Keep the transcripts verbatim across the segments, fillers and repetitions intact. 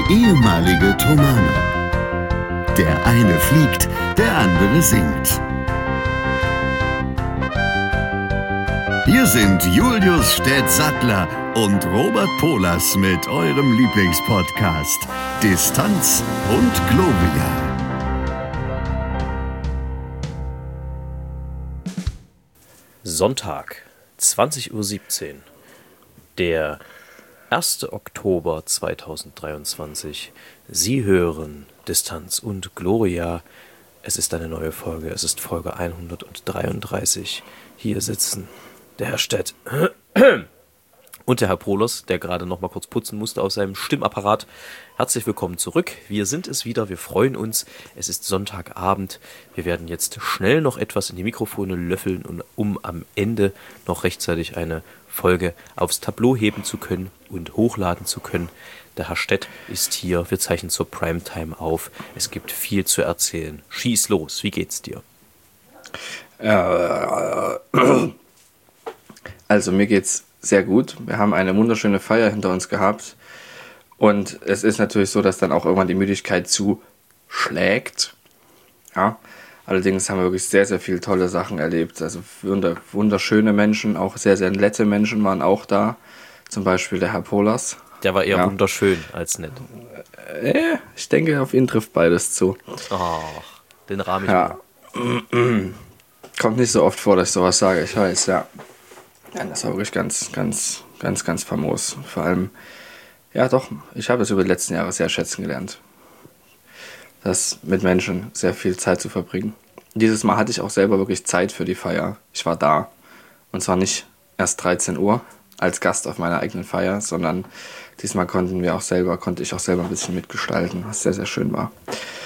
ehemalige Tomane. Der eine fliegt, der andere singt. Hier sind Julius Städtsattler und Robert Polas mit eurem Lieblingspodcast Distanz und Globia. Sonntag, zwanzig Uhr siebzehn, der erster Oktober zweitausenddreiundzwanzig. Sie hören Distanz und Gloria. Es ist eine neue Folge, es ist Folge hundertdreiunddreißig. Hier sitzen der Herr Städt und der Herr Polos, der gerade noch mal kurz putzen musste aus seinem Stimmapparat. Herzlich willkommen zurück. Wir sind es wieder, wir freuen uns. Es ist Sonntagabend. Wir werden jetzt schnell noch etwas in die Mikrofone löffeln, um am Ende noch rechtzeitig eine Folge aufs Tableau heben zu können und hochladen zu können. Der Herr Städt ist hier. Wir zeichnen zur Primetime auf. Es gibt viel zu erzählen. Schieß los. Wie geht's dir? Äh, also mir geht's sehr gut. Wir haben eine wunderschöne Feier hinter uns gehabt. Und es ist natürlich so, dass dann auch irgendwann die Müdigkeit zuschlägt. Ja. Allerdings haben wir wirklich sehr, sehr viele tolle Sachen erlebt. Also wunderschöne Menschen, auch sehr, sehr nette Menschen waren auch da. Zum Beispiel der Herr Polas. Der war eher ja. wunderschön als nett. Äh, ich denke, auf ihn trifft beides zu. Ach, den rahm ich ja. Kommt nicht so oft vor, dass ich sowas sage, ich weiß, ja. Ja, das war wirklich ganz, ganz, ganz, ganz famos. Vor allem, ja doch, ich habe es über die letzten Jahre sehr schätzen gelernt. Das mit Menschen sehr viel Zeit zu verbringen. Dieses Mal hatte ich auch selber wirklich Zeit für die Feier. Ich war da. Und zwar nicht erst dreizehn Uhr als Gast auf meiner eigenen Feier, sondern diesmal konnten wir auch selber, konnte ich auch selber ein bisschen mitgestalten, was sehr, sehr schön war.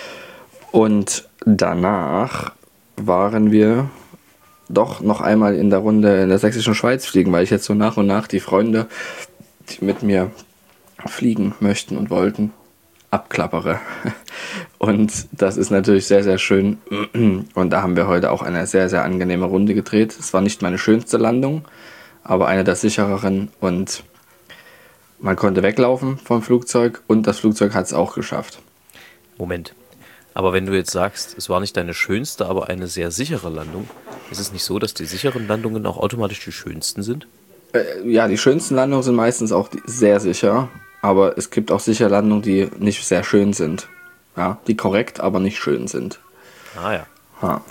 Und danach waren wir doch noch einmal in der Runde in der sächsischen Schweiz fliegen, weil ich jetzt so nach und nach die Freunde, die mit mir fliegen möchten und wollten, abklappere. Und das ist natürlich sehr, sehr schön. Und da haben wir heute auch eine sehr, sehr angenehme Runde gedreht. Es war nicht meine schönste Landung, aber eine der sichereren. Und man konnte weglaufen vom Flugzeug und das Flugzeug hat es auch geschafft. Moment. Aber wenn du jetzt sagst, es war nicht deine schönste, aber eine sehr sichere Landung, ist es nicht so, dass die sicheren Landungen auch automatisch die schönsten sind? Äh, ja, die schönsten Landungen sind meistens auch sehr sicher. Aber es gibt auch sicher Landungen, die nicht sehr schön sind. Ja, die korrekt, aber nicht schön sind. Ah ja. ja.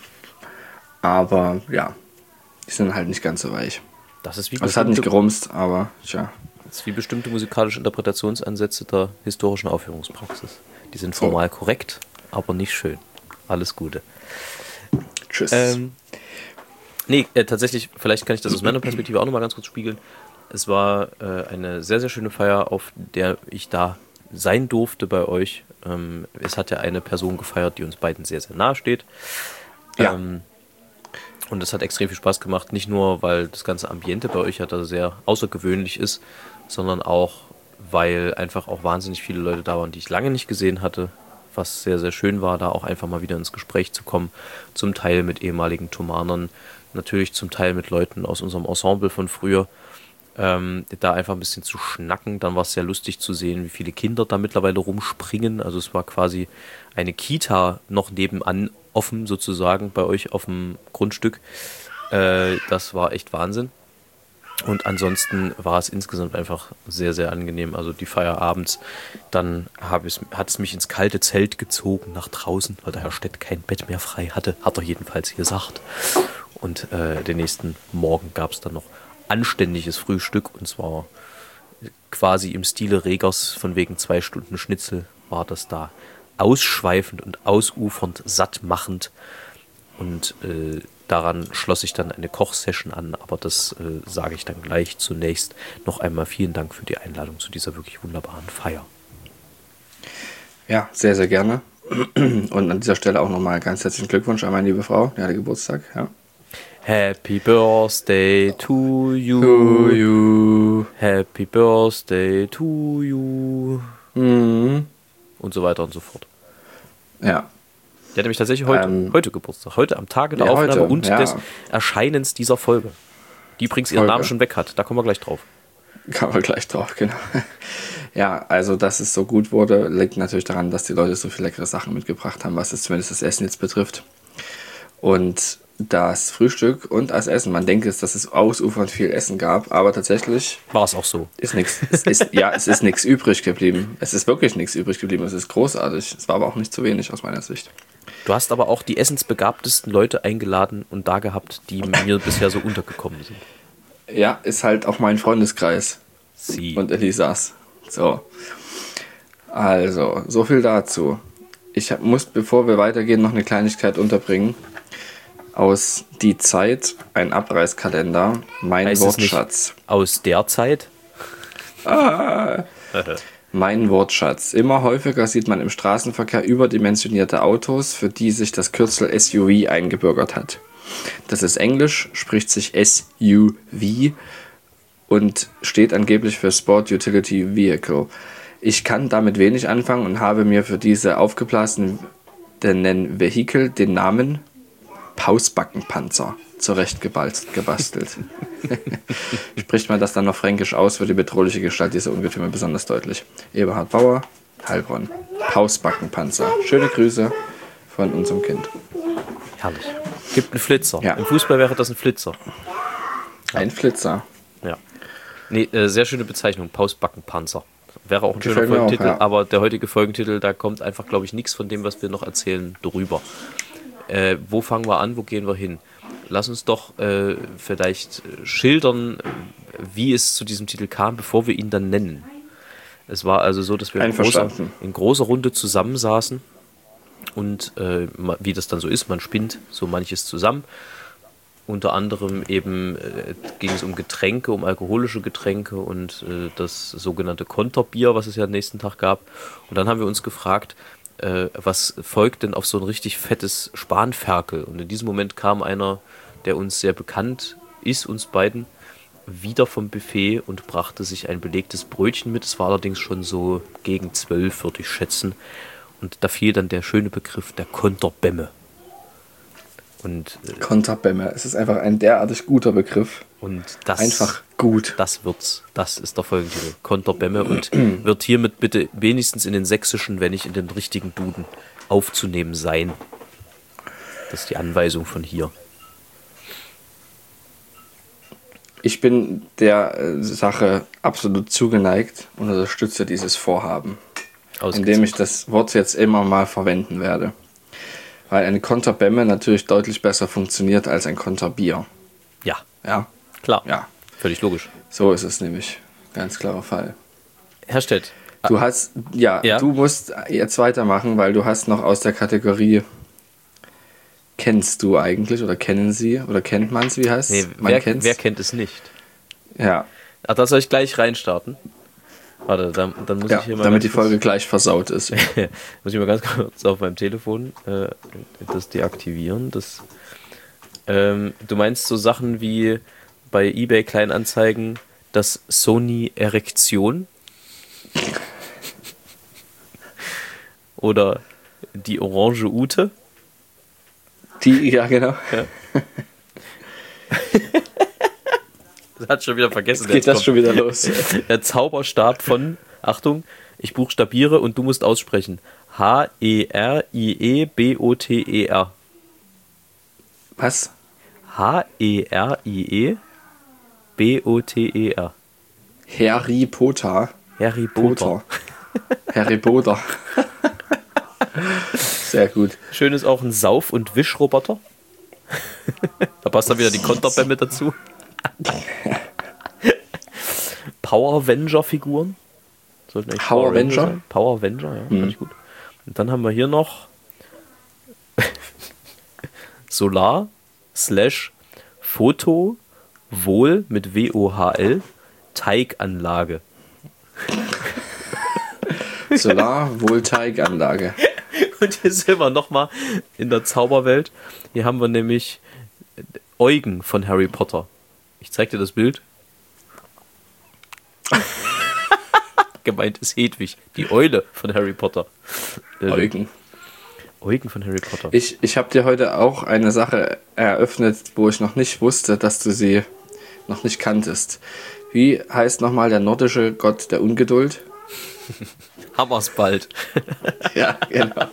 Aber ja, die sind halt nicht ganz so weich. Das ist wie also es hat nicht gerumst, aber tja. Das ist wie bestimmte musikalische Interpretationsansätze der historischen Aufführungspraxis. Die sind formal so korrekt, aber nicht schön. Alles Gute. Tschüss. Ähm, nee, äh, tatsächlich, vielleicht kann ich das aus meiner Perspektive auch nochmal ganz kurz spiegeln. Es war äh, eine sehr, sehr schöne Feier, auf der ich da sein durfte bei euch. Ähm, es hat ja eine Person gefeiert, die uns beiden sehr, sehr nahe steht. Ja. Ähm, und es hat extrem viel Spaß gemacht, nicht nur, weil das ganze Ambiente bei euch ja da sehr außergewöhnlich ist, sondern auch, weil einfach auch wahnsinnig viele Leute da waren, die ich lange nicht gesehen hatte, was sehr, sehr schön war, da auch einfach mal wieder ins Gespräch zu kommen, zum Teil mit ehemaligen Thomanern, natürlich zum Teil mit Leuten aus unserem Ensemble von früher, ähm, da einfach ein bisschen zu schnacken. Dann war es sehr lustig zu sehen, wie viele Kinder da mittlerweile rumspringen, also es war quasi eine Kita noch nebenan offen sozusagen bei euch auf dem Grundstück, äh, das war echt Wahnsinn. Und ansonsten war es insgesamt einfach sehr, sehr angenehm. Also die Feier abends, dann hab es, hat es mich ins kalte Zelt gezogen nach draußen, weil der Herr Städt kein Bett mehr frei hatte, hat er jedenfalls gesagt. Und äh, den nächsten Morgen gab es dann noch anständiges Frühstück und zwar quasi im Stile Regers von wegen zwei Stunden Schnitzel war das da ausschweifend und ausufernd, sattmachend. Und äh, daran schloss sich dann eine Kochsession an, aber das äh, sage ich dann gleich. Zunächst noch einmal vielen Dank für die Einladung zu dieser wirklich wunderbaren Feier. Ja, sehr, sehr gerne. Und an dieser Stelle auch nochmal ganz herzlichen Glückwunsch an meine liebe Frau, die hatte Geburtstag. Ja. Happy Birthday to you. To you. Happy Birthday to you. Mhm. Und so weiter und so fort. Ja. Der hat nämlich tatsächlich heute, ähm, heute Geburtstag. Heute am Tage der ja, Aufnahme heute, und ja. des Erscheinens dieser Folge. Die übrigens ihren Folge. Namen schon weg hat. Da kommen wir gleich drauf. Kommen wir gleich drauf, genau. Ja, also dass es so gut wurde, liegt natürlich daran, dass die Leute so viele leckere Sachen mitgebracht haben, was es zumindest das Essen jetzt betrifft. Und das Frühstück und das Essen, man denkt jetzt, dass es ausufernd viel Essen gab, aber tatsächlich war es auch so. Ist nichts. Es ist, ja, es ist nichts übrig geblieben. Es ist wirklich nichts übrig geblieben. Es ist großartig. Es war aber auch nicht zu wenig aus meiner Sicht. Du hast aber auch die essensbegabtesten Leute eingeladen und da gehabt, die mir bisher so untergekommen sind. Ja, ist halt auch mein Freundeskreis. Sie. Und Elisas. So. Also, so viel dazu. Ich hab, muss, bevor wir weitergehen, noch eine Kleinigkeit unterbringen. Aus Die Zeit, ein Abreißkalender, mein Heißt es Wortschatz. nicht aus der Zeit? Ah. Mein Wortschatz. Immer häufiger sieht man im Straßenverkehr überdimensionierte Autos, für die sich das Kürzel S U V eingebürgert hat. Das ist Englisch, spricht sich S U V und steht angeblich für Sport Utility Vehicle. Ich kann damit wenig anfangen und habe mir für diese aufgeblasenen Vehikel den Namen Pausbackenpanzer zurecht gebastelt. Spricht man das dann noch fränkisch aus, wird die bedrohliche Gestalt dieser Ungetüme besonders deutlich. Eberhard Bauer, Heilbronn. Pausbackenpanzer. Schöne Grüße von unserem Kind. Herrlich. Gibt einen Flitzer. Ja. Im Fußball wäre das ein Flitzer. Ein Flitzer. Ja. Nee, äh, sehr schöne Bezeichnung. Pausbackenpanzer. Wäre auch ein Gefällt schöner mir auch, Folgentitel, ja. aber der heutige Folgentitel, da kommt einfach, glaube ich, nichts von dem, was wir noch erzählen, drüber. Äh, wo fangen wir an, wo gehen wir hin? Lass uns doch äh, vielleicht schildern, wie es zu diesem Titel kam, bevor wir ihn dann nennen. Es war also so, dass wir in großer, in großer Runde zusammensaßen und äh, wie das dann so ist, man spinnt so manches zusammen. Unter anderem eben äh, ging es um Getränke, um alkoholische Getränke und äh, das sogenannte Konterbier, was es ja am nächsten Tag gab. Und dann haben wir uns gefragt, äh, was folgt denn auf so ein richtig fettes Spanferkel? Und in diesem Moment kam einer, der uns sehr bekannt ist, uns beiden, wieder vom Buffet und brachte sich ein belegtes Brötchen mit. Es war allerdings schon so gegen zwölf, würde ich schätzen. Und da fiel dann der schöne Begriff der Konterbämme. Und, äh, Konterbämme. Es ist einfach ein derartig guter Begriff. Und das, einfach gut. Das wird's. Das ist der Folgentitel. Konterbämme und wird hiermit bitte wenigstens in den sächsischen, wenn nicht in den richtigen Duden, aufzunehmen sein. Das ist die Anweisung von hier. Ich bin der äh, Sache absolut zugeneigt und unterstütze dieses Vorhaben, indem ich das Wort jetzt immer mal verwenden werde. Weil eine Konterbämme natürlich deutlich besser funktioniert als ein Konterbier. Ja. Ja. Klar. Ja. Völlig logisch. So ist es nämlich. Ganz klarer Fall. Herr Stett. Du hast, ja, ja, du musst jetzt weitermachen, weil du hast noch aus der Kategorie kennst du eigentlich oder kennen sie oder kennt man es, wie heißt es? Nee, wer, wer kennt es nicht? Ja. Ach, da soll ich gleich reinstarten. Warte, dann, dann muss ja, ich hier mal. Damit die Folge gleich versaut ist. Muss ich mal ganz kurz auf meinem Telefon äh, das deaktivieren. Das, ähm, du meinst so Sachen wie bei eBay Kleinanzeigen das Sony Erektion? Oder die orange Ute? Die, ja, genau. Ja. Das hat schon wieder vergessen. Jetzt geht das kommt. Schon wieder los. Der Zauberstab von, Achtung, ich buchstabiere und du musst aussprechen. H E R I E B O T E R. Was? H E R I E B O T E R. Harry Potter. Harry Potter. Harry Potter. Sehr gut. Schön ist auch ein Sauf- und Wischroboter. Da passt dann wieder die Konterbämme dazu. Power Avenger-Figuren. Power Avenger? Power Avenger, ja, mhm. fand ich gut. Und dann haben wir hier noch Solar slash Foto Wohl mit W O H L Teiganlage. Solar-Wohl-Teiganlage. Und hier sind wir nochmal in der Zauberwelt. Hier haben wir nämlich Eugen von Harry Potter. Ich zeig dir das Bild. Gemeint ist Hedwig, die Eule von Harry Potter. Eugen. Eugen von Harry Potter. Ich, ich habe dir heute auch eine Sache eröffnet, wo ich noch nicht wusste, dass du sie noch nicht kanntest. Wie heißt nochmal der nordische Gott der Ungeduld? Hammersbald. Ja, genau.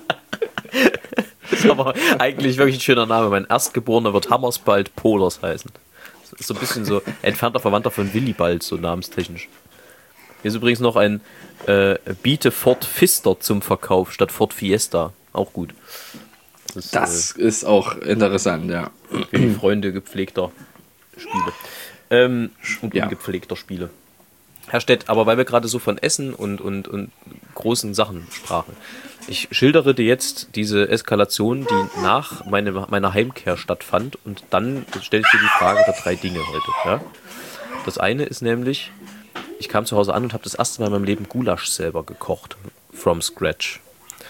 Das ist aber eigentlich wirklich ein schöner Name. Mein Erstgeborener wird Hammersbald Polers heißen. Das ist so ein bisschen so entfernter Verwandter von Willibald, so namenstechnisch. Hier ist übrigens noch ein äh, Biete Ford Pfister zum Verkauf statt Ford Fiesta. Auch gut. Das, ist, das äh, ist auch interessant, ja. Für die Freunde gepflegter Spiele. Ähm, und ja. ungepflegter Spiele. Herr Stett, aber weil wir gerade so von Essen und, und, und großen Sachen sprachen. Ich schildere dir jetzt diese Eskalation, die nach meine, meiner Heimkehr stattfand, und dann stelle ich dir die Frage der drei Dinge heute. Ja? Das eine ist nämlich, ich kam zu Hause an und habe das erste Mal in meinem Leben Gulasch selber gekocht. From scratch.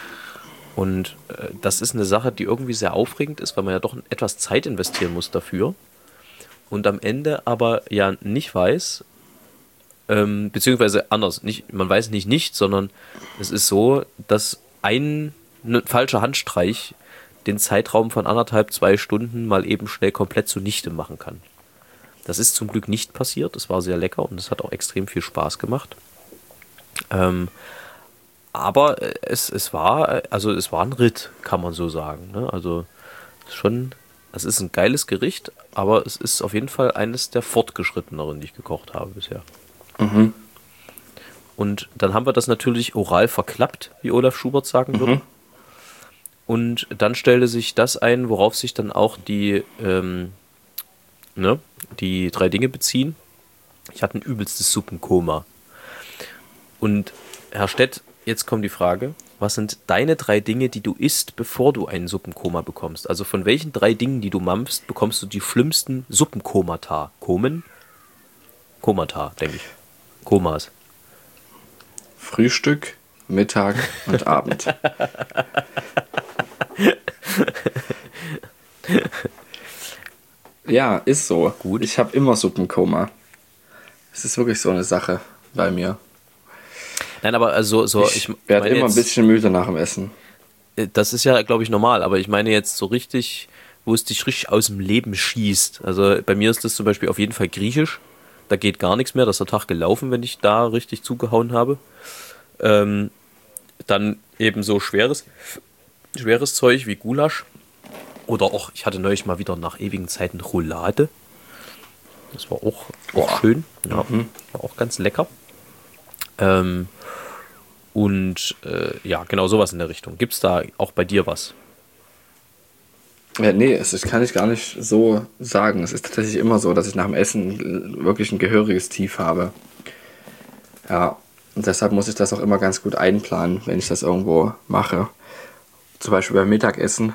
Und äh, das ist eine Sache, die irgendwie sehr aufregend ist, weil man ja doch etwas Zeit investieren muss dafür. Und am Ende aber ja nicht weiß, ähm, beziehungsweise anders, nicht, man weiß nicht nicht, sondern es ist so, dass ein ne, falscher Handstreich den Zeitraum von anderthalb, zwei Stunden mal eben schnell komplett zunichte machen kann. Das ist zum Glück nicht passiert, es war sehr lecker und es hat auch extrem viel Spaß gemacht. Ähm, aber es, es war, also es war ein Ritt, kann man so sagen. Ne? Also schon, es ist ein geiles Gericht, aber es ist auf jeden Fall eines der fortgeschritteneren, die ich gekocht habe bisher. Mhm. Und dann haben wir das natürlich oral verklappt, wie Olaf Schubert sagen würde. Mhm. Und dann stellte sich das ein, worauf sich dann auch die, ähm, ne, die drei Dinge beziehen. Ich hatte ein übelstes Suppenkoma. Und Herr Stett, jetzt kommt die Frage, was sind deine drei Dinge, die du isst, bevor du einen Suppenkoma bekommst? Also von welchen drei Dingen, die du mampfst, bekommst du die schlimmsten Suppenkomata? Komen? Komata, denke ich. Komas. Frühstück, Mittag und Abend. Ja, ist so. Gut. Ich habe immer Suppenkoma. Es ist wirklich so eine Sache bei mir. Nein, aber also so. Ich, ich werde immer jetzt, ein bisschen müde nach dem Essen. Das ist ja, glaube ich, normal. Aber ich meine jetzt so richtig, wo es dich richtig aus dem Leben schießt. Also bei mir ist das zum Beispiel auf jeden Fall Griechisch. Da geht gar nichts mehr. Da ist der Tag gelaufen, wenn ich da richtig zugehauen habe. Ähm, dann eben so schweres, schweres Zeug wie Gulasch. Oder auch, ich hatte neulich mal wieder nach ewigen Zeiten Roulade. Das war auch, auch schön. Ja, mhm. War auch ganz lecker. Ähm, und äh, ja, genau sowas in der Richtung. Gibt es da auch bei dir was? Ja, nee, das kann ich gar nicht so sagen. Es ist tatsächlich immer so, dass ich nach dem Essen wirklich ein gehöriges Tief habe. Ja, und deshalb muss ich das auch immer ganz gut einplanen, wenn ich das irgendwo mache. Zum Beispiel beim Mittagessen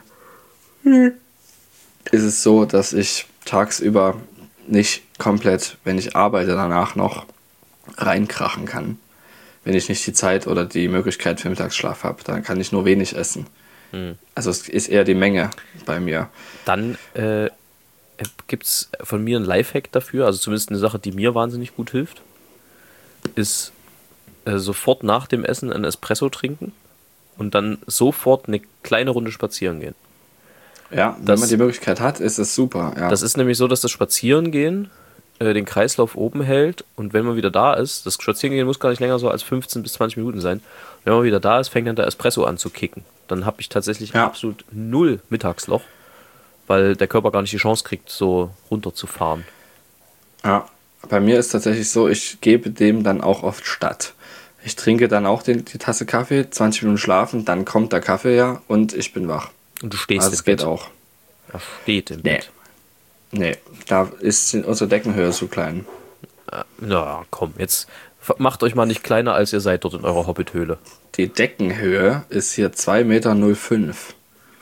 ist es so, dass ich tagsüber nicht komplett, wenn ich arbeite, danach noch reinkrachen kann. Wenn ich nicht die Zeit oder die Möglichkeit für Mittagsschlaf habe, dann kann ich nur wenig essen. Hm. Also es ist eher die Menge bei mir. Dann äh, gibt es von mir einen Lifehack dafür, also zumindest eine Sache, die mir wahnsinnig gut hilft, ist äh, sofort nach dem Essen ein Espresso trinken und dann sofort eine kleine Runde spazieren gehen. Ja, wenn das, man die Möglichkeit hat, ist es super. Ja. Das ist nämlich so, dass das Spazierengehen äh, den Kreislauf oben hält und wenn man wieder da ist, das Spazierengehen muss gar nicht länger so als fünfzehn bis zwanzig Minuten sein, wenn man wieder da ist, fängt dann der Espresso an zu kicken. Dann habe ich tatsächlich ja. absolut null Mittagsloch, weil der Körper gar nicht die Chance kriegt, so runterzufahren. Ja, bei mir ist tatsächlich so, ich gebe dem dann auch oft statt. Ich trinke dann auch den, die Tasse Kaffee, zwanzig Minuten schlafen, dann kommt der Kaffee ja und ich bin wach. Und du stehst also im das geht Bett. auch. Er steht im nee. Bett. Nee, da ist unsere Deckenhöhe zu klein. Na komm, jetzt macht euch mal nicht kleiner, als ihr seid dort in eurer Hobbithöhle. Die Deckenhöhe ist hier zwei Meter null fünf.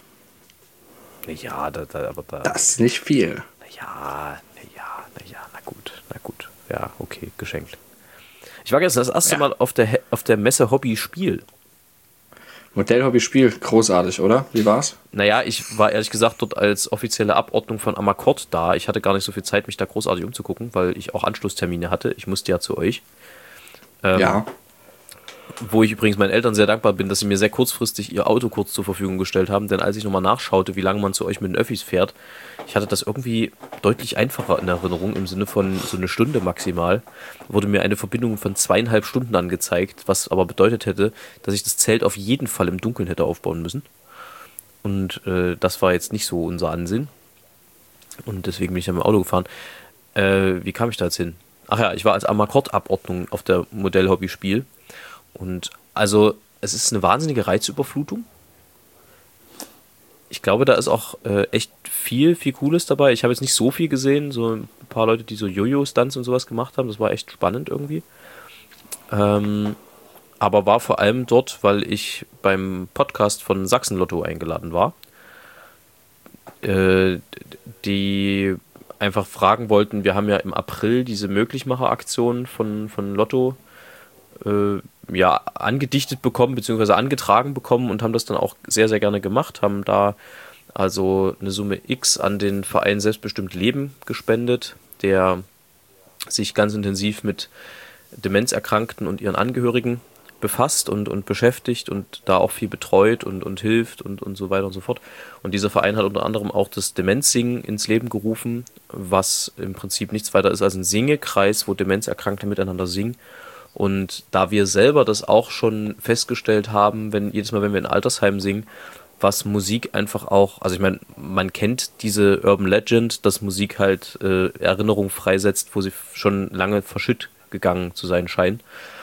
Ja, da, da, aber da... Das ist nicht viel. Ja, na ja, na ja, na gut, na gut. Ja, okay, geschenkt. Ich war gestern das erste ja. Mal auf der, auf der Messe Hobby Spiel. Modellhobby Spiel, großartig, oder? Wie war's? Naja, ich war ehrlich gesagt dort als offizielle Abordnung von Amakord da. Ich hatte gar nicht so viel Zeit, mich da großartig umzugucken, weil ich auch Anschlusstermine hatte. Ich musste ja zu euch. Ähm, ja. Wo ich übrigens meinen Eltern sehr dankbar bin, dass sie mir sehr kurzfristig ihr Auto kurz zur Verfügung gestellt haben, denn als ich nochmal nachschaute, wie lange man zu euch mit den Öffis fährt, ich hatte das irgendwie deutlich einfacher in Erinnerung, im Sinne von so eine Stunde maximal, wurde mir eine Verbindung von zweieinhalb Stunden angezeigt, was aber bedeutet hätte, dass ich das Zelt auf jeden Fall im Dunkeln hätte aufbauen müssen. Und äh, das war jetzt nicht so unser Ansinn. Und deswegen bin ich dann mit dem Auto gefahren. Äh, wie kam ich da jetzt hin? Ach ja, ich war als Amakord-Abordnung auf der Modell-Hobby-Spiel. Und also, es ist eine wahnsinnige Reizüberflutung. Ich glaube, da ist auch äh, echt viel, viel Cooles dabei. Ich habe jetzt nicht so viel gesehen, so ein paar Leute, die so Jojo-Stunts und sowas gemacht haben. Das war echt spannend irgendwie. Ähm, aber war vor allem dort, weil ich beim Podcast von Sachsen Lotto eingeladen war. Äh, die einfach fragen wollten, wir haben ja im April diese Möglichmacher-Aktion von, von Lotto äh, ja, angedichtet bekommen, beziehungsweise angetragen bekommen und haben das dann auch sehr, sehr gerne gemacht, haben da also eine Summe X an den Verein Selbstbestimmt Leben gespendet, der sich ganz intensiv mit Demenzerkrankten und ihren Angehörigen befasst und, und beschäftigt und da auch viel betreut und, und hilft und, und so weiter und so fort. Und dieser Verein hat unter anderem auch das Demenzsingen ins Leben gerufen, was im Prinzip nichts weiter ist als ein Singekreis, wo Demenzerkrankte miteinander singen. Und da wir selber das auch schon festgestellt haben, wenn jedes Mal, wenn wir in Altersheim singen, was Musik einfach auch, also ich meine, man kennt diese Urban Legend, dass Musik halt äh, Erinnerungen freisetzt, wo sie schon lange verschütt gegangen zu sein scheinen.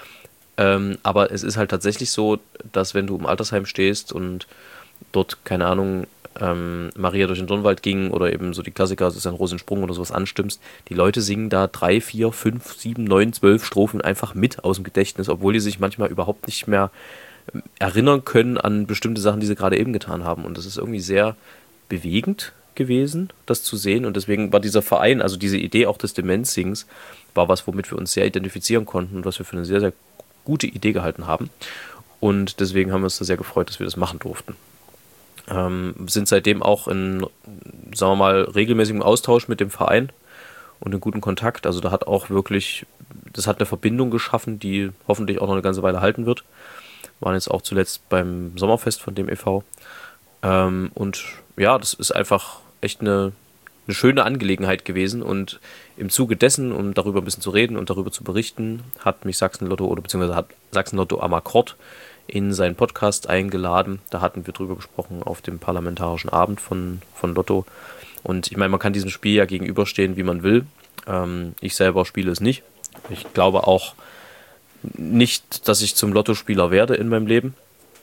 Ähm, aber es ist halt tatsächlich so, dass wenn du im Altersheim stehst und dort, keine Ahnung, ähm, Maria durch den Dornwald ging oder eben so die Klassiker, es ist ein Rosensprung oder sowas anstimmst, die Leute singen da drei, vier, fünf, sieben, neun, zwölf Strophen einfach mit aus dem Gedächtnis, obwohl die sich manchmal überhaupt nicht mehr erinnern können an bestimmte Sachen, die sie gerade eben getan haben. Und das ist irgendwie sehr bewegend gewesen, das zu sehen. Und deswegen war dieser Verein, also diese Idee auch des Demenzsings, war was, womit wir uns sehr identifizieren konnten und was wir für eine sehr, sehr gute Idee gehalten haben. Und deswegen haben wir uns da sehr gefreut, dass wir das machen durften. Ähm, sind seitdem auch in, sagen wir mal, regelmäßigem Austausch mit dem Verein und in guten Kontakt. Also da hat auch wirklich, das hat eine Verbindung geschaffen, die hoffentlich auch noch eine ganze Weile halten wird. Waren jetzt auch zuletzt beim Sommerfest von dem e V. Ähm, und ja, das ist einfach echt eine, eine schöne Angelegenheit gewesen. Und im Zuge dessen, um darüber ein bisschen zu reden und darüber zu berichten, hat mich Sachsen Lotto oder beziehungsweise hat Sachsen Lotto Amakord in seinen Podcast eingeladen. Da hatten wir drüber gesprochen auf dem parlamentarischen Abend von, von Lotto. Und ich meine, man kann diesem Spiel ja gegenüberstehen, wie man will. Ähm, ich selber spiele es nicht. Ich glaube auch nicht, dass ich zum Lottospieler werde in meinem Leben.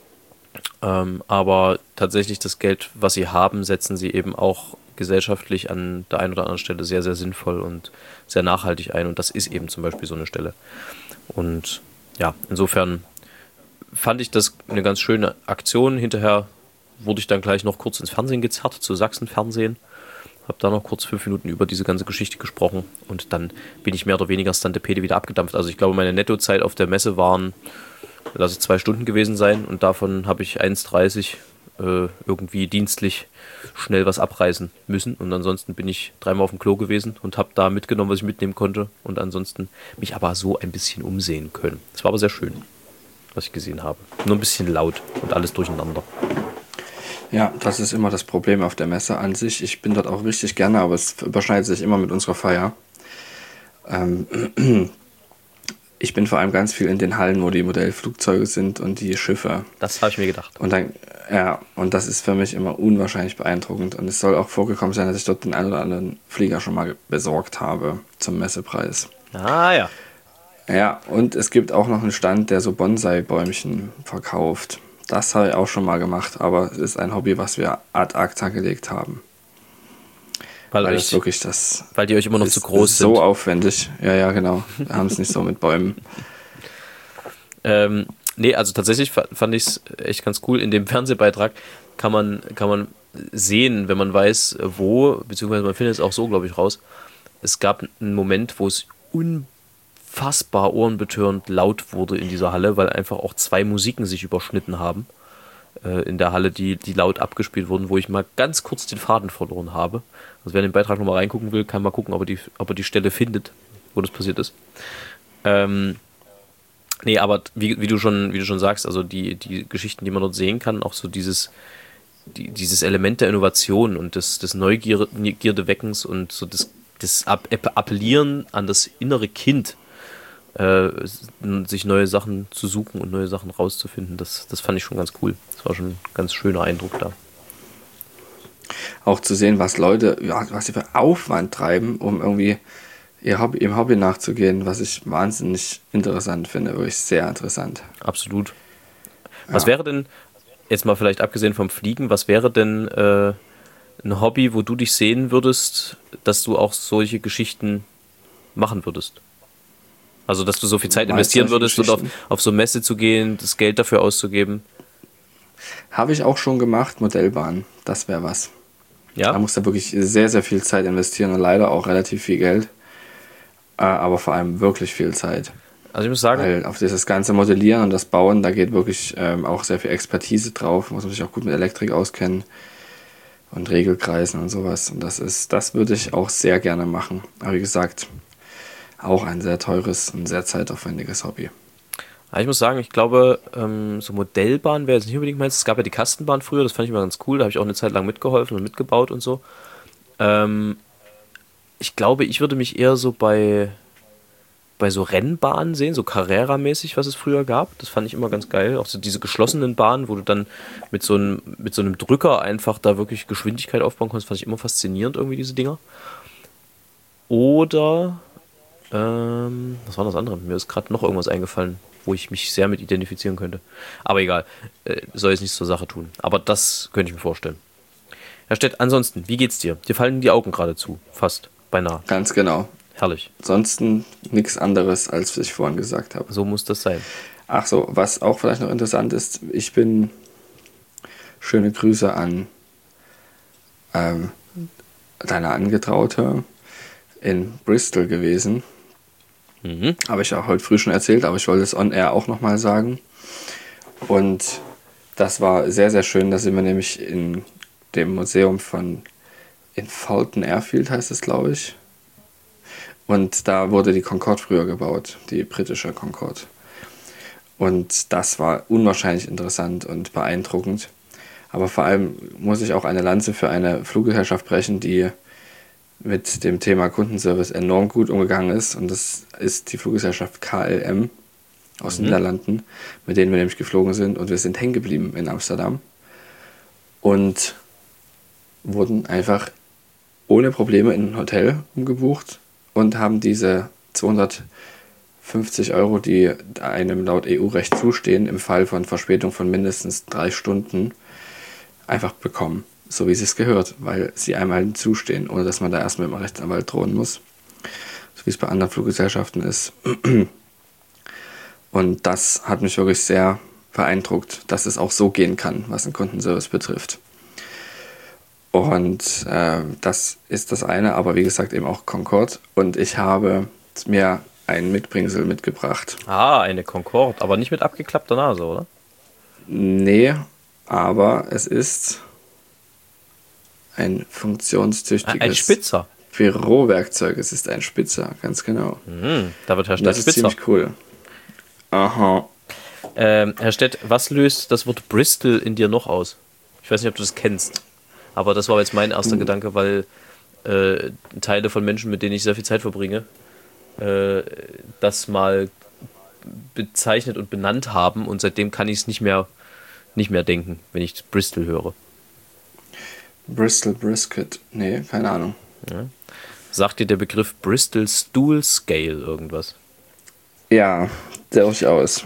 Ähm, aber tatsächlich das Geld, was sie haben, setzen sie eben auch gesellschaftlich an der einen oder anderen Stelle sehr, sehr sinnvoll und sehr nachhaltig ein. Und das ist eben zum Beispiel so eine Stelle. Und ja, insofern fand ich das eine ganz schöne Aktion. Hinterher wurde ich dann gleich noch kurz ins Fernsehen gezerrt, zu Sachsen-Fernsehen. Habe da noch kurz fünf Minuten über diese ganze Geschichte gesprochen und dann bin ich mehr oder weniger Stantepede wieder abgedampft. Also ich glaube, meine Nettozeit auf der Messe waren, lass es zwei Stunden gewesen sein und davon habe ich eins dreißig äh, irgendwie dienstlich schnell was abreißen müssen und ansonsten bin ich dreimal auf dem Klo gewesen und habe da mitgenommen, was ich mitnehmen konnte und ansonsten mich aber so ein bisschen umsehen können. Es war aber sehr schön, was ich gesehen habe. Nur ein bisschen laut und alles durcheinander. Ja, das ist immer das Problem auf der Messe an sich. Ich bin dort auch richtig gerne, aber es überschneidet sich immer mit unserer Feier. Ähm, ich bin vor allem ganz viel in den Hallen, wo die Modellflugzeuge sind und die Schiffe. Das habe ich mir gedacht. Und dann, ja, und das ist für mich immer unwahrscheinlich beeindruckend. Und es soll auch vorgekommen sein, dass ich dort den einen oder anderen Flieger schon mal besorgt habe zum Messepreis. Ah ja. Ja, und es gibt auch noch einen Stand, der so Bonsai-Bäumchen verkauft. Das habe ich auch schon mal gemacht, aber es ist ein Hobby, was wir ad acta gelegt haben. Weil, weil euch, das wirklich das weil die euch immer noch ist, zu groß ist sind. So aufwendig. Ja, ja, genau. Wir haben es nicht so mit Bäumen. Ähm, nee, also tatsächlich fand ich es echt ganz cool. In dem Fernsehbeitrag kann man, kann man sehen, wenn man weiß, wo, beziehungsweise man findet es auch so, glaube ich, raus. Es gab einen Moment, wo es unfassbar ohrenbetörend laut wurde in dieser Halle, weil einfach auch zwei Musiken sich überschnitten haben. Äh, in der Halle, die, die laut abgespielt wurden, wo ich mal ganz kurz den Faden verloren habe. Also wer den Beitrag nochmal reingucken will, kann mal gucken, ob er die, ob er die Stelle findet, wo das passiert ist. Ähm, Nee, aber wie, wie du schon, wie du schon sagst, also die, die Geschichten, die man dort sehen kann, auch so dieses, die, dieses Element der Innovation und des, des Neugierde-Weckens und so das, das Appellieren an das innere Kind, äh, sich neue Sachen zu suchen und neue Sachen rauszufinden, das, das fand ich schon ganz cool. Das war schon ein ganz schöner Eindruck da. Auch zu sehen, was Leute, ja, was sie für Aufwand treiben, um irgendwie ihr Hobby, im Hobby nachzugehen, was ich wahnsinnig interessant finde, wirklich sehr interessant. Absolut. Was Ja. wäre denn, jetzt mal vielleicht abgesehen vom Fliegen, was wäre denn äh, ein Hobby, wo du dich sehen würdest, dass du auch solche Geschichten machen würdest? Also, dass du so viel Zeit Meinst investieren solche würdest und auf, Geschichten? auf so Messe zu gehen, das Geld dafür auszugeben. Habe ich auch schon gemacht, Modellbahn. Das wäre was. Ja? Da musst du wirklich sehr, sehr viel Zeit investieren und leider auch relativ viel Geld. Äh, aber vor allem wirklich viel Zeit. Also ich muss sagen, Weil auf dieses ganze Modellieren und das Bauen, da geht wirklich ähm, auch sehr viel Expertise drauf. Muss man sich auch gut mit Elektrik auskennen und Regelkreisen und sowas. Und das ist, das würde ich auch sehr gerne machen. Aber wie gesagt, auch ein sehr teures und sehr zeitaufwendiges Hobby. aber ich muss sagen, ich glaube, ähm, so Modellbahn wäre jetzt nicht unbedingt meins. Es gab ja die Kastenbahn früher, das fand ich immer ganz cool. Da habe ich auch eine Zeit lang mitgeholfen und mitgebaut und so. Ähm, ich glaube, ich würde mich eher so bei, bei so Rennbahnen sehen, so Carrera-mäßig, was es früher gab. Das fand ich immer ganz geil. Auch so diese geschlossenen Bahnen, wo du dann mit so einem, mit so einem Drücker einfach da wirklich Geschwindigkeit aufbauen konntest, fand ich immer faszinierend irgendwie, diese Dinger. Oder, ähm, was war das andere? Mir ist gerade noch irgendwas eingefallen, wo ich mich sehr mit identifizieren könnte. Aber egal, äh, soll jetzt nichts zur Sache tun. Aber das könnte ich mir vorstellen. Herr Stett, ansonsten, wie geht's dir? Dir fallen die Augen gerade zu, fast, beinahe. Ganz genau. Herrlich, Ansonsten nichts anderes, als was ich vorhin gesagt habe. so muss das sein. Ach so, was auch vielleicht noch interessant ist, ich bin, schöne Grüße an ähm, deine Angetraute in Bristol gewesen. Mhm. Habe ich auch heute früh schon erzählt, aber ich wollte es on air auch nochmal sagen. Und das war sehr, sehr schön, dass sie mir nämlich in dem Museum von, in Fulton Airfield heißt es, glaube ich. Und da wurde die Concorde früher gebaut, die britische Concorde. Und das war unwahrscheinlich interessant und beeindruckend. Aber vor allem muss ich auch eine Lanze für eine Fluggesellschaft brechen, die mit dem Thema Kundenservice enorm gut umgegangen ist. Und das ist die Fluggesellschaft K L M aus den Mhm. Niederlanden, mit denen wir nämlich geflogen sind. Und wir sind hängen geblieben in Amsterdam. Und wurden einfach ohne Probleme in ein Hotel umgebucht und haben diese zweihundertfünfzig Euro, die einem laut E U-Recht zustehen, im Fall von Verspätung von mindestens drei Stunden, einfach bekommen. So wie es sich gehört, weil sie einmal zustehen, ohne dass man da erst mit dem Rechtsanwalt drohen muss. So wie es bei anderen Fluggesellschaften ist. Und das hat mich wirklich sehr beeindruckt, dass es auch so gehen kann, was den Kundenservice betrifft. Und äh, das ist das eine, aber wie gesagt eben auch Concorde. Und ich habe mir ein Mitbringsel mitgebracht. Ah, eine Concorde, aber nicht mit abgeklappter Nase, oder? Nee, aber es ist ein funktionstüchtiges Ein Spitzer. Bürowerkzeug. Es ist ein Spitzer, ganz genau. Mhm, da wird Herr Und Stett das ist Spitzer. ziemlich cool. Aha. Ähm, Herr Stett, was löst das Wort Bristol in dir noch aus? Ich weiß nicht, ob du das kennst, aber das war jetzt mein erster Mhm. Gedanke, weil äh, Teile von Menschen, mit denen ich sehr viel Zeit verbringe, äh, das mal bezeichnet und benannt haben und seitdem kann ich es nicht mehr, nicht mehr denken, wenn ich Bristol höre. Bristol Brisket. Nee, keine Ahnung. Ja. Sagt dir der Begriff Bristol Stool Scale irgendwas? Ja, durchaus.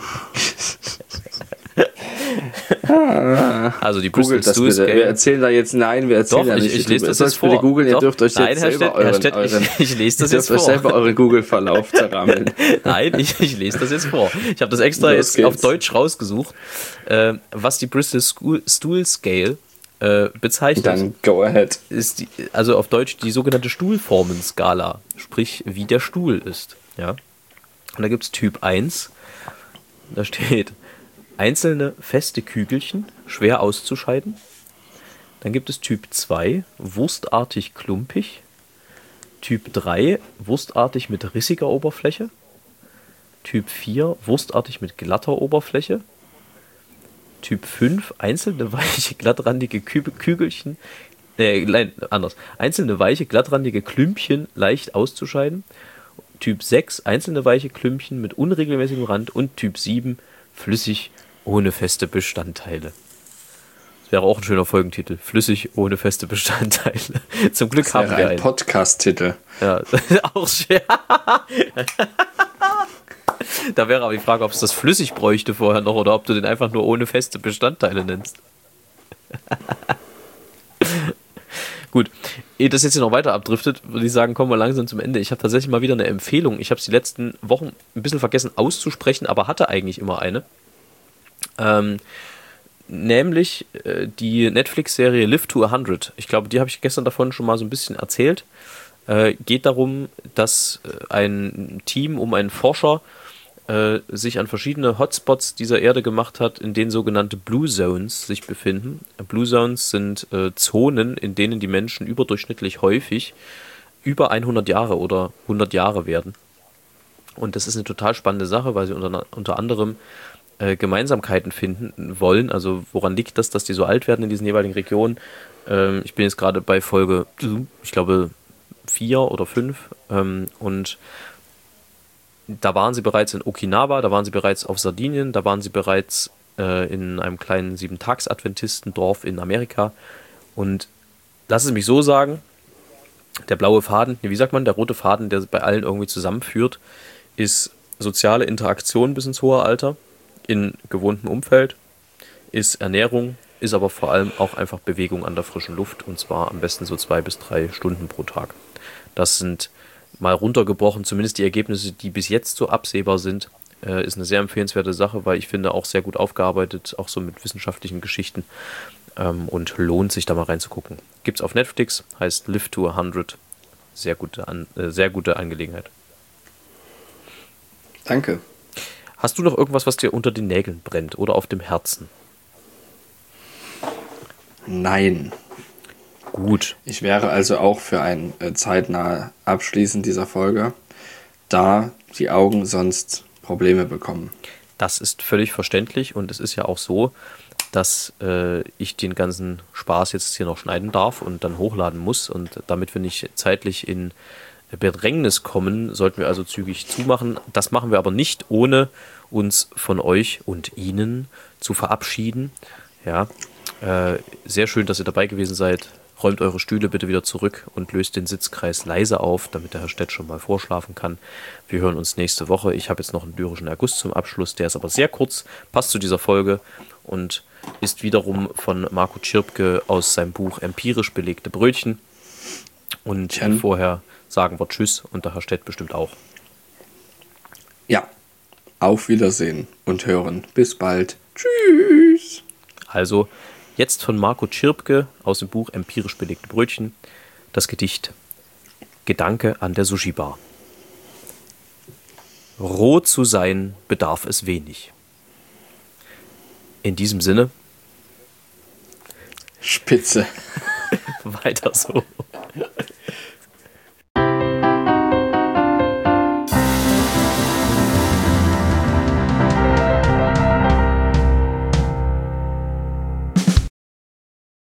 Also die Bristol Googelt das Stool bitte. Wir Scale. erzählen da jetzt, nein, wir erzählen Doch, da ich, nicht. ich lese das Ihr jetzt sollt bitte vor. googeln, ihr Doch. dürft euch Nein, jetzt Herr selber Stett, Herr euren, Stett, euren, ich, ich lese das ihr jetzt dürft euch vor. selber euren Google-Verlauf zerrammeln. Nein, ich, ich lese das jetzt vor. Ich habe das extra Los jetzt geht's. auf Deutsch rausgesucht, äh, was die Bristol School, Stool Scale äh, bezeichnet. Dann go ahead. Ist die, also auf Deutsch die sogenannte Stuhlformenskala, sprich wie der Stuhl ist. Ja? Und da gibt es Typ eins, da steht einzelne feste Kügelchen, schwer auszuscheiden. Dann gibt es Typ zwei, wurstartig klumpig. Typ drei, wurstartig mit rissiger Oberfläche. Typ vier, wurstartig mit glatter Oberfläche. Typ fünf, einzelne weiche, glattrandige Kübe, Kügelchen, äh, nein, anders. Einzelne weiche, glattrandige Klümpchen leicht auszuscheiden. Typ sechs, einzelne weiche Klümpchen mit unregelmäßigem Rand. Und Typ sieben, flüssig, ohne feste Bestandteile. Das wäre auch ein schöner Folgentitel. Flüssig, ohne feste Bestandteile. Zum Glück Das haben wäre wir ein einen. Podcast-Titel. Ja, auch schwer. Da wäre aber die Frage, ob es das flüssig bräuchte vorher noch oder ob du den einfach nur ohne feste Bestandteile nennst. Gut, ehe das jetzt hier noch weiter abdriftet, würde ich sagen, kommen wir langsam zum Ende. Ich habe tatsächlich mal wieder eine Empfehlung. Ich habe es die letzten Wochen ein bisschen vergessen auszusprechen, aber hatte eigentlich immer eine. Ähm, nämlich äh, die Netflix-Serie Live to hundred. Ich glaube, die habe ich gestern davon schon mal so ein bisschen erzählt. Äh, geht darum, dass äh, ein Team um einen Forscher äh, sich an verschiedene Hotspots dieser Erde gemacht hat, in denen sogenannte Blue Zones sich befinden. Blue Zones sind äh, Zonen, in denen die Menschen überdurchschnittlich häufig über hundert Jahre oder hundert Jahre werden. Und das ist eine total spannende Sache, weil sie unter, unter anderem äh, Gemeinsamkeiten finden wollen. Also woran liegt das, dass die so alt werden in diesen jeweiligen Regionen? Ähm, ich bin jetzt gerade bei Folge, ich glaube, vier oder fünf. Ähm, und da waren sie bereits in Okinawa, da waren sie bereits auf Sardinien, da waren sie bereits äh, in einem kleinen Sieben-Tags-Adventistendorf in Amerika. Und lass es mich so sagen, der blaue Faden, wie sagt man, der rote Faden, der bei allen irgendwie zusammenführt, ist soziale Interaktion bis ins hohe Alter, in gewohntem Umfeld, ist Ernährung, ist aber vor allem auch einfach Bewegung an der frischen Luft, und zwar am besten so zwei bis drei Stunden pro Tag. Das sind mal runtergebrochen, zumindest die Ergebnisse, die bis jetzt so absehbar sind, äh, ist eine sehr empfehlenswerte Sache, weil ich finde auch sehr gut aufgearbeitet, auch so mit wissenschaftlichen Geschichten, ähm, und lohnt sich da mal reinzugucken. Gibt's auf Netflix, heißt Live to hundred, sehr gute, an, äh, sehr gute Angelegenheit. Danke. Hast du noch irgendwas, was dir unter den Nägeln brennt oder auf dem Herzen? Nein. Gut. Ich wäre also auch für ein äh, zeitnah Abschließen dieser Folge, da die Augen sonst Probleme bekommen. Das ist völlig verständlich, und es ist ja auch so, dass äh, ich den ganzen Spaß jetzt hier noch schneiden darf und dann hochladen muss, und damit wir nicht zeitlich in Bedrängnis kommen, sollten wir also zügig zumachen. Das machen wir aber nicht, ohne uns von euch und Ihnen zu verabschieden. Ja, äh, sehr schön, dass ihr dabei gewesen seid. Räumt eure Stühle bitte wieder zurück und löst den Sitzkreis leise auf, damit der Herr Stett schon mal vorschlafen kann. Wir hören uns nächste Woche. Ich habe jetzt noch einen lyrischen Erguss zum Abschluss, der ist aber sehr kurz, passt zu dieser Folge und ist wiederum von Marco Tschirpke aus seinem Buch Empirisch belegte Brötchen. Und Tchen. vorher sagen wir Tschüss, und der Herr Stett bestimmt auch. Ja, auf Wiedersehen und hören. Bis bald. Tschüss. Also, jetzt von Marco Tschirpke aus dem Buch Empirisch belegte Brötchen, das Gedicht Gedanke an der Sushi-Bar. Roh zu sein bedarf es wenig. In diesem Sinne, Spitze. weiter so.